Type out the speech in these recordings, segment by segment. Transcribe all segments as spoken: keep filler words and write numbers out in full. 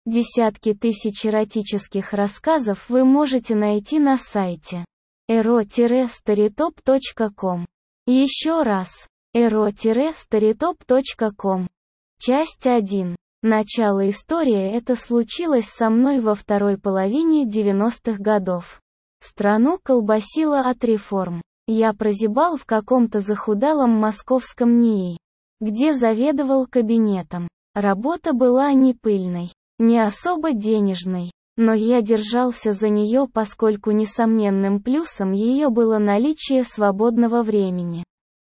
Десятки тысяч эротических рассказов вы можете найти на сайте эро старитоп точка ком. Еще раз. эро старитоп точка ком. Часть один. Начало истории. Это случилось со мной во второй половине девяностых годов. Страну колбасило от реформ. Я прозябал в каком-то захудалом московском НИИ, где заведовал кабинетом. Работа была не пыльной, не особо денежной, но я держался за нее, поскольку несомненным плюсом ее было наличие свободного времени.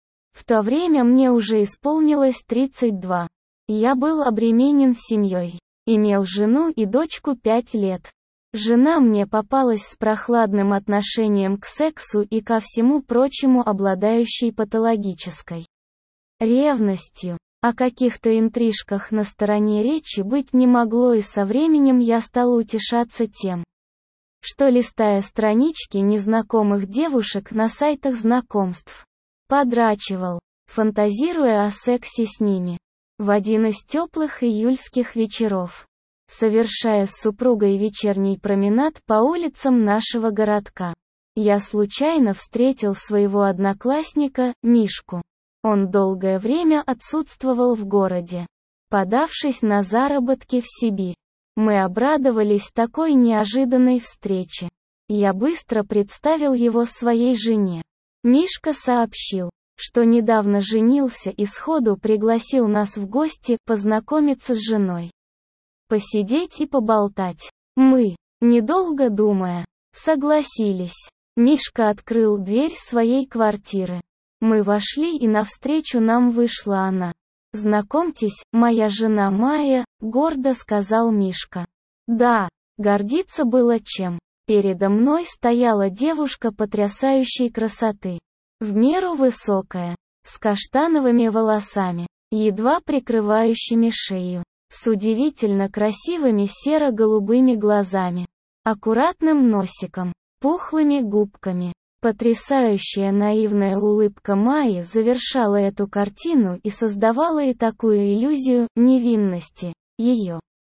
В то время мне уже исполнилось тридцать два. Я был обременен семьей, имел жену и дочку пять лет. Жена мне попалась с прохладным отношением к сексу и ко всему прочему, обладающей патологической ревностью. О каких-то интрижках на стороне речи быть не могло, и со временем я стал утешаться тем, что, листая странички незнакомых девушек на сайтах знакомств, подрачивал, фантазируя о сексе с ними. В один из теплых июльских вечеров, совершая с супругой вечерний променад по улицам нашего городка, я случайно встретил своего одноклассника, Мишку. Он долгое время отсутствовал в городе, подавшись на заработки в Сибирь. Мы обрадовались такой неожиданной встрече. Я быстро представил его своей жене. Мишка сообщил, что недавно женился и сходу пригласил нас в гости познакомиться с женой, посидеть и поболтать. Мы, недолго думая, согласились. Мишка открыл дверь своей квартиры. Мы вошли, и навстречу нам вышла она. «Знакомьтесь, моя жена Майя», — гордо сказал Мишка. Да, гордиться было чем. Передо мной стояла девушка потрясающей красоты. В меру высокая, с каштановыми волосами, едва прикрывающими шею, с удивительно красивыми серо-голубыми глазами, аккуратным носиком, пухлыми губками. Потрясающая наивная улыбка Майи завершала эту картину и создавала и такую иллюзию невинности. Ее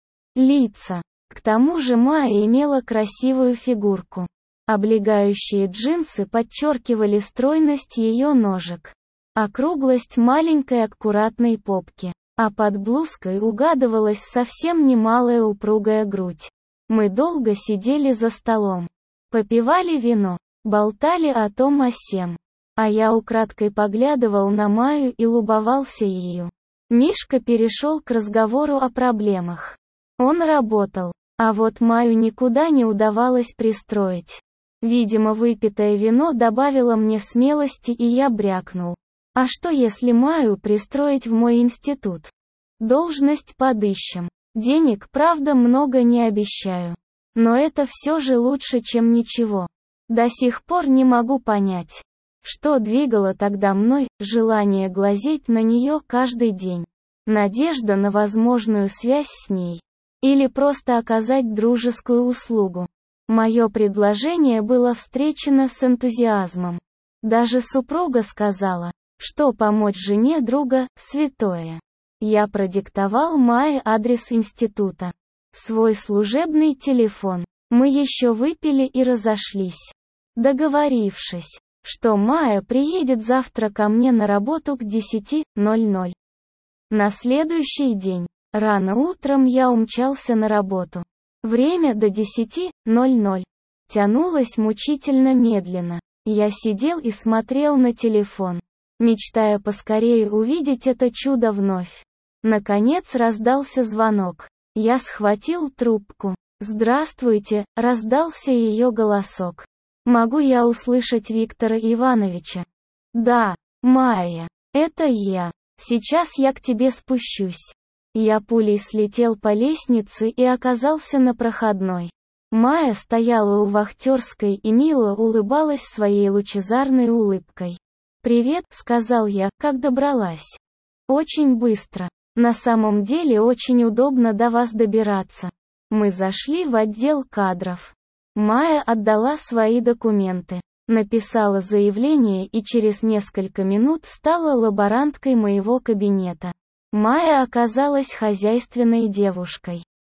лица. К тому же Майя имела красивую фигурку. Облегающие джинсы подчеркивали стройность ее ножек, округлость маленькой аккуратной попки, а под блузкой угадывалась совсем немалая упругая грудь. Мы долго сидели за столом, попивали вино, болтали о том о сем, а я украдкой поглядывал на Майю и любовался ею. Мишка перешел к разговору о проблемах. Он работал, а вот Майю никуда не удавалось пристроить. Видимо, выпитое вино добавило мне смелости, и я брякнул: а что если Майю пристроить в мой институт? Должность подыщем. Денег, правда, много не обещаю. Но это все же лучше, чем ничего. До сих пор не могу понять, что двигало тогда мной: желание глазеть на нее каждый день, надежда на возможную связь с ней, или просто оказать дружескую услугу. Мое предложение было встречено с энтузиазмом. Даже супруга сказала, что помочь жене друга – святое. Я продиктовал Майе адрес института, свой служебный телефон. Мы еще выпили и разошлись, договорившись, что Майя приедет завтра ко мне на работу к десяти ноль-ноль. На следующий день, рано утром, я умчался на работу. Время до десяти ноль-ноль тянулось мучительно медленно. Я сидел и смотрел на телефон, мечтая поскорее увидеть это чудо вновь. Наконец раздался звонок. Я схватил трубку. «Здравствуйте», — раздался ее голосок. «Могу я услышать Виктора Ивановича?» «Да, Майя, это я. Сейчас я к тебе спущусь». Я пулей слетел по лестнице и оказался на проходной. Майя стояла у вахтерской и мило улыбалась своей лучезарной улыбкой. «Привет», — сказал я, — «как добралась?» «Очень быстро. На самом деле очень удобно до вас добираться». Мы зашли в отдел кадров. Майя отдала свои документы, написала заявление и через несколько минут стала лаборанткой моего кабинета. Майя оказалась хозяйственной девушкой.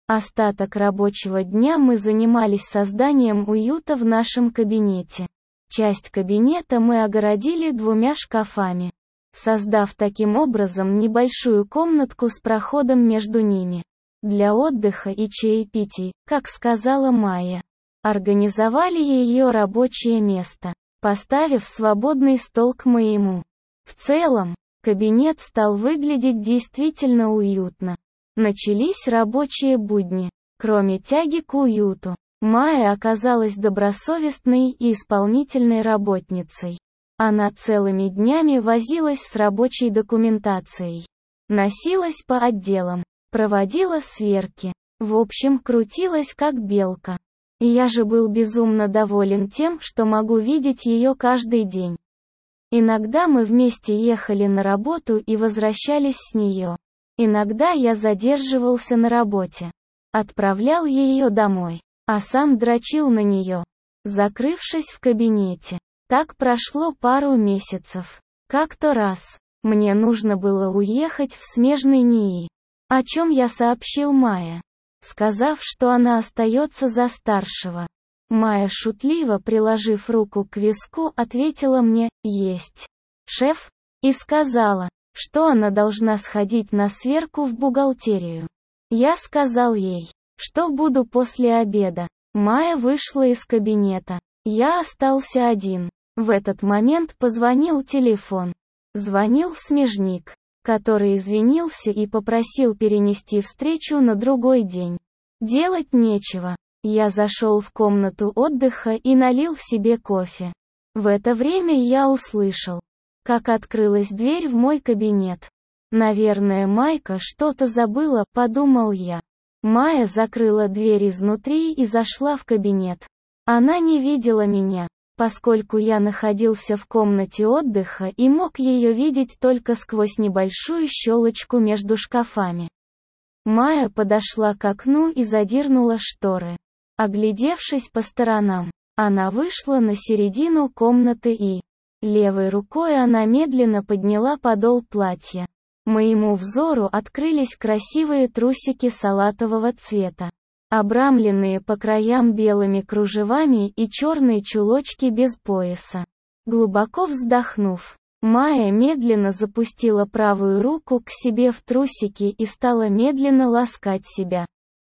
Остаток рабочего дня мы занимались созданием уюта в нашем кабинете. Часть кабинета мы огородили двумя шкафами, создав таким образом небольшую комнатку с проходом между ними. Для отдыха и чаепитий, как сказала Майя. Организовали ее рабочее место, поставив свободный стол к моему. В целом, кабинет стал выглядеть действительно уютно. Начались рабочие будни. Кроме тяги к уюту, Майя оказалась добросовестной и исполнительной работницей. Она целыми днями возилась с рабочей документацией, носилась по отделам, проводила сверки, в общем, крутилась как белка. Я же был безумно доволен тем, что могу видеть ее каждый день. Иногда мы вместе ехали на работу и возвращались с нее. Иногда я задерживался на работе, отправлял ее домой, а сам дрочил на нее, закрывшись в кабинете. Так прошло пару месяцев. Как-то раз мне нужно было уехать в смежный НИИ, о чем я сообщил Майе, сказав, что она остается за старшего. Майя, шутливо приложив руку к виску, ответила мне: «Есть, шеф», и сказала, что она должна сходить на сверку в бухгалтерию. Я сказал ей, что буду после обеда. Майя вышла из кабинета. Я остался один. В этот момент позвонил телефон. Звонил смежник, который извинился и попросил перенести встречу на другой день. Делать нечего. Я зашел в комнату отдыха и налил себе кофе. В это время я услышал, как открылась дверь в мой кабинет. Наверное, Майка что-то забыла, подумал я. Майя закрыла дверь изнутри и зашла в кабинет. Она не видела меня, поскольку я находился в комнате отдыха и мог ее видеть только сквозь небольшую щелочку между шкафами. Майя подошла к окну и задернула шторы. Оглядевшись по сторонам, она вышла на середину комнаты и, левой рукой она медленно подняла подол платья. Моему взору открылись красивые трусики салатового цвета, обрамленные по краям белыми кружевами, и черные чулочки без пояса. Глубоко вздохнув, Майя медленно запустила правую руку к себе в трусики и стала медленно ласкать себя.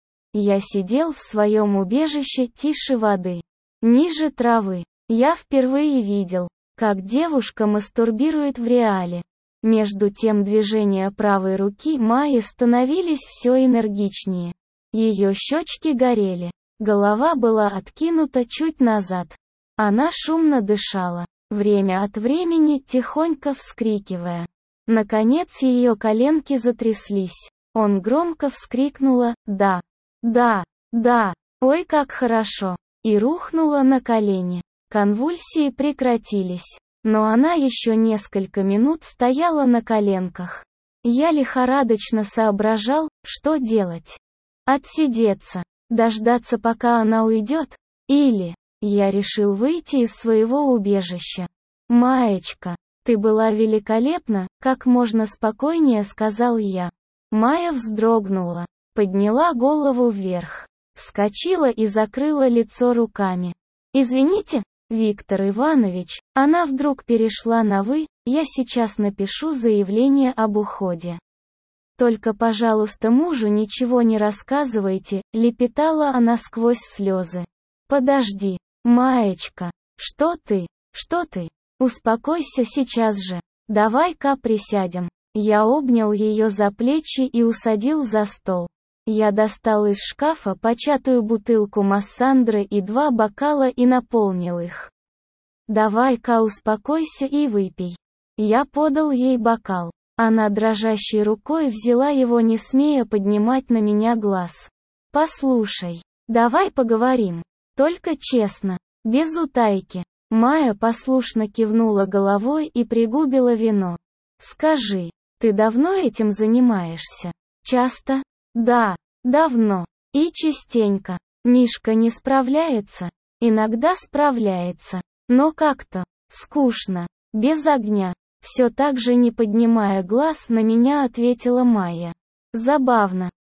Я сидел в своем убежище тише воды, ниже травы. Я впервые видел, как девушка мастурбирует в реале. Между тем движения правой руки Майи становились все энергичнее. Ее щечки горели, голова была откинута чуть назад. Она шумно дышала, время от времени тихонько вскрикивая. Наконец ее коленки затряслись. Он громко вскрикнула: «Да! Да! Да! Ой, как хорошо!» и рухнула на колени. Конвульсии прекратились. Но она еще несколько минут стояла на коленках. Я лихорадочно соображал, что делать. Отсидеться, дождаться, пока она уйдет, или... Я решил выйти из своего убежища. «Маечка, ты была великолепна», — как можно спокойнее сказал я. Майя вздрогнула, подняла голову вверх, вскочила и закрыла лицо руками. «Извините, Виктор Иванович», она вдруг перешла на «вы», «я сейчас напишу заявление об уходе. Только, пожалуйста, мужу ничего не рассказывайте», — лепетала она сквозь слезы. «Подожди, Маечка, что ты, что ты? Успокойся сейчас же. Давай-ка присядем». Я обнял ее за плечи и усадил за стол. Я достал из шкафа початую бутылку массандры и два бокала и наполнил их. «Давай-ка успокойся и выпей». Я подал ей бокал. Она дрожащей рукой взяла его, не смея поднимать на меня глаз. «Послушай, давай поговорим. Только честно, без утайки». Майя послушно кивнула головой и пригубила вино. «Скажи, ты давно этим занимаешься? Часто?» «Да, давно. И частенько. Мишка не справляется?» «Иногда справляется. Но как-то скучно, без огня». Все так же, не поднимая глаз на меня, ответила Майя. «Забавно.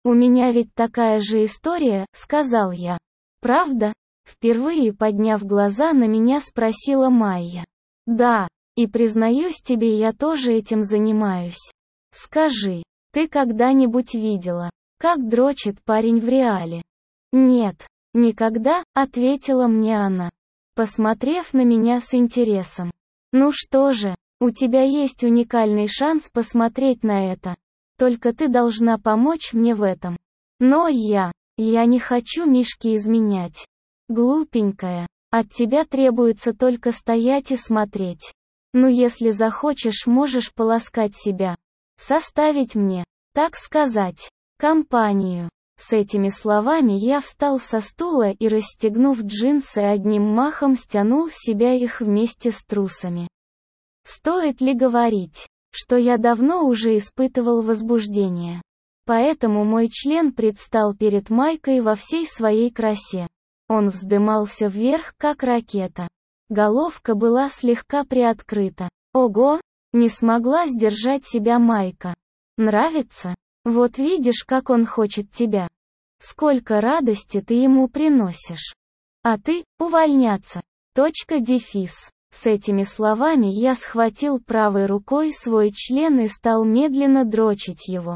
«У меня ведь такая же история», — сказал я. «Правда?» — впервые подняв глаза на меня спросила Майя. «Да, и признаюсь тебе, я тоже этим занимаюсь. Скажи, ты когда-нибудь видела, как дрочит парень в реале?» «Нет, никогда», — ответила мне она, посмотрев на меня с интересом. «Ну что же, у тебя есть уникальный шанс посмотреть на это. Только ты должна помочь мне в этом». «Но я, я не хочу Мишке изменять. Глупенькая, от тебя требуется только стоять и смотреть. Ну если захочешь, можешь поласкать себя. Составить мне, так сказать, компанию». С этими словами я встал со стула и, расстегнув джинсы, одним махом стянул с себя их вместе с трусами. Стоит ли говорить, что я давно уже испытывал возбуждение? Поэтому мой член предстал перед Майкой во всей своей красе. Он вздымался вверх, как ракета. Головка была слегка приоткрыта. Ого! Не смогла сдержать себя Майка. «Нравится? Вот видишь, как он хочет тебя. Сколько радости ты ему приносишь. А ты, увольняться. Точка дефис». С этими словами я схватил правой рукой свой член и стал медленно дрочить его.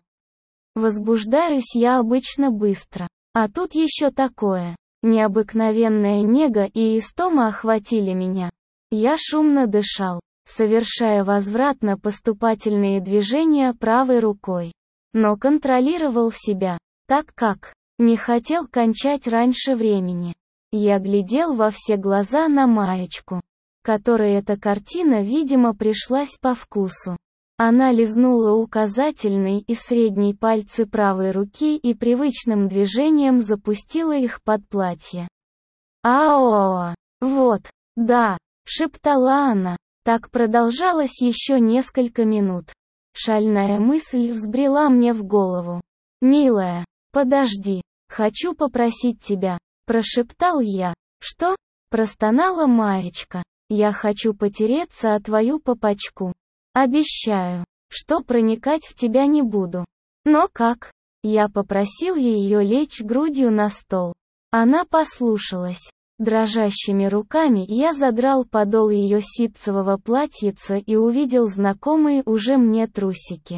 Возбуждаюсь я обычно быстро. А тут еще такое. Необыкновенная нега и истома охватили меня. Я шумно дышал, совершая возвратно-поступательные движения правой рукой. Но контролировал себя, так как не хотел кончать раньше времени. Я глядел во все глаза на Маечку, которой эта картина, видимо, пришлась по вкусу. Она лизнула указательный и средний пальцы правой руки и привычным движением запустила их под платье. «Ао! Вот, да!» — шептала она. Так продолжалось еще несколько минут. Шальная мысль взбрела мне в голову. «Милая, подожди, хочу попросить тебя», — прошептал я. «Что?» — простонала Маечка. «Я хочу потереться о твою попочку. Обещаю, что проникать в тебя не буду». «Но как?» Я попросил ее лечь грудью на стол. Она послушалась. Дрожащими руками я задрал подол ее ситцевого платьица и увидел знакомые уже мне трусики,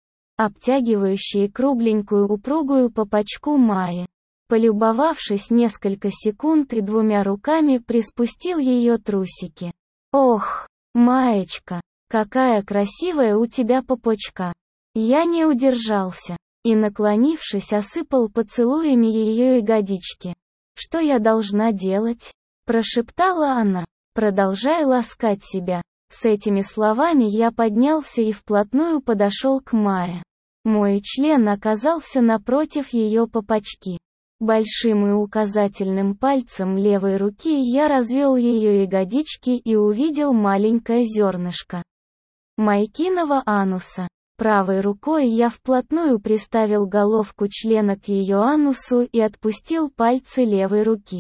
обтягивающие кругленькую упругую попочку Майи. Полюбовавшись несколько секунд и двумя руками приспустил ее трусики. «Ох, Маечка, какая красивая у тебя попочка!» Я не удержался и, наклонившись, осыпал поцелуями ее ягодички. «Что я должна делать?» — прошептала она, продолжая ласкать себя. С этими словами я поднялся и вплотную подошел к Майе. Мой член оказался напротив ее попочки. Большим и указательным пальцем левой руки я развел ее ягодички и увидел маленькое зернышко Майкиного ануса. Правой рукой я вплотную приставил головку члена к ее анусу и отпустил пальцы левой руки.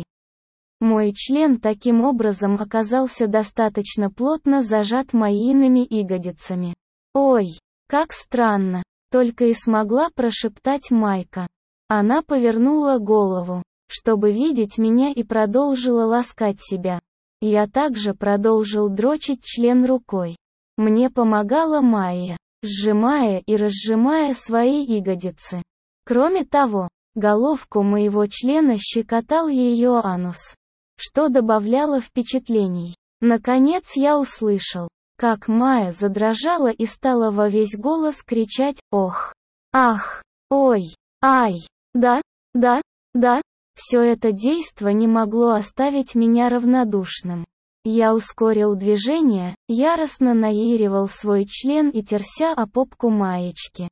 Мой член таким образом оказался достаточно плотно зажат моими ягодицами. «Ой, как странно!» — только и смогла прошептать Майка. Она повернула голову, чтобы видеть меня, и продолжила ласкать себя. Я также продолжил дрочить член рукой. Мне помогала Майя, сжимая и разжимая свои ягодицы. Кроме того, головку моего члена щекотал ее анус, что добавляло впечатлений. Наконец я услышал, как Майя задрожала и стала во весь голос кричать: «Ох! Ах! Ой! Ай! Да! Да! Да!» Все это действо не могло оставить меня равнодушным. Я ускорил движение, яростно наиривал свой член и терся о попку Маечки.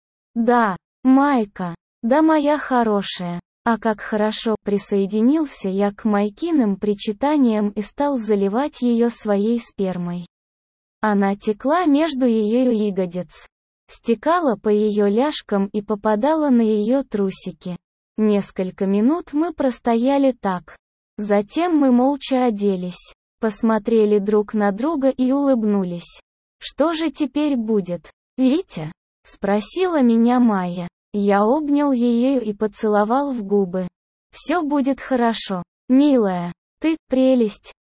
«Да, Майка, да, моя хорошая!» А как хорошо присоединился я к Майкиным причитаниям и стал заливать ее своей спермой. Она текла между ее ягодиц, стекала по ее ляжкам и попадала на ее трусики. Несколько минут мы простояли так. Затем мы молча оделись, посмотрели друг на друга и улыбнулись. «Что же теперь будет, Витя?» — спросила меня Майя. Я обнял ее и поцеловал в губы. Все будет хорошо, милая. Ты — прелесть.